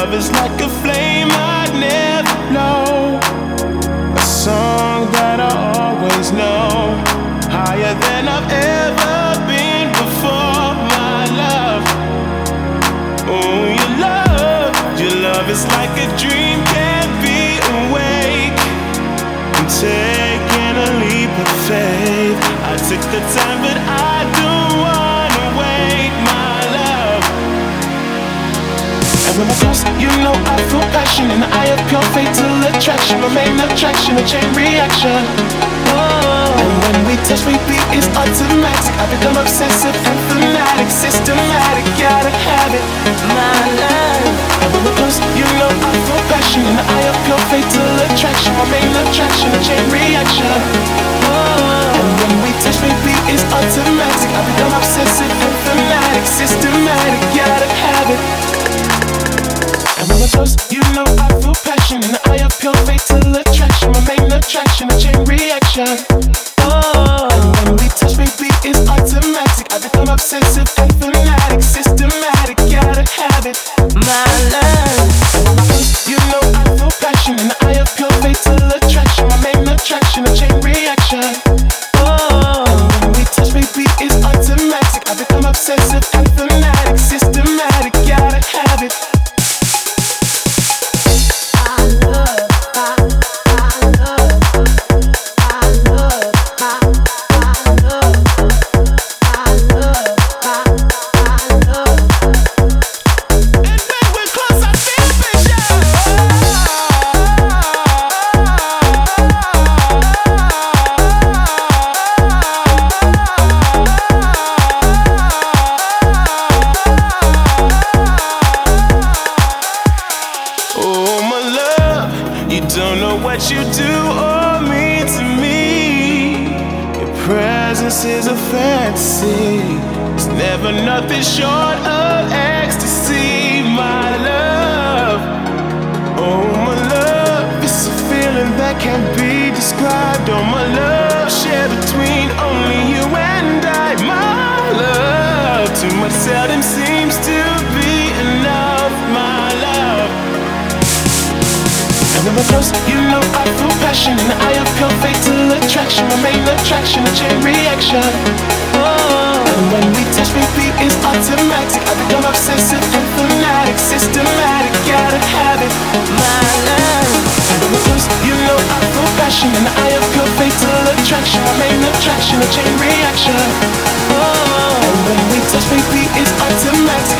love is like a flame I'd never know. A song that I always know, higher than I've ever been before. My love, oh, your love is like a dream, can't be awake. I'm taking a leap of faith. I took the time, but I don't wanna wait, my love. And when we're close, you know I feel passion. In the eye of pure fatal attraction, a main attraction, a chain reaction. Oh. And when we touch, baby, it's automatic. I become obsessive and fanatic, systematic, gotta have it, my love. And when we're close, you know I feel passion. In the eye of pure fatal attraction, a main attraction, a chain reaction. Oh. And when we touch, baby, it's automatic. I become obsessive and fanatic, systematic, gotta have it. And when we're close, you know I feel passion. In the eye of pure fatal attraction, my main attraction, a chain reaction. Oh, and when we touch, baby, it's automatic. I become obsessive and fanatic, systematic, gotta have it, my love. And when we're close, you know I feel passion. In the eye of pure fatal attraction, my main attraction, a chain reaction. Oh, and when we touch, baby, it's automatic. I become obsessive and fanatic, systematic, gotta have it. What you do or mean to me, your presence is a fantasy. It's never nothing short of ecstasy, my love. Oh, my love, it's a feeling that can't be described. Oh, my love, shared between only you and I, my love. Too much seldom seems to be enough, my love. And when we're close, you know I feel passion. In the eye of pure fatal attraction, my main attraction, a chain reaction. Oh, and when we touch, baby, it's automatic. I become obsessive and fanatic, systematic, gotta have it, my love. And when we're close, you know I feel passion. In the eye of pure fatal attraction, my main attraction, a chain reaction. Oh, and when we touch, baby, it's automatic.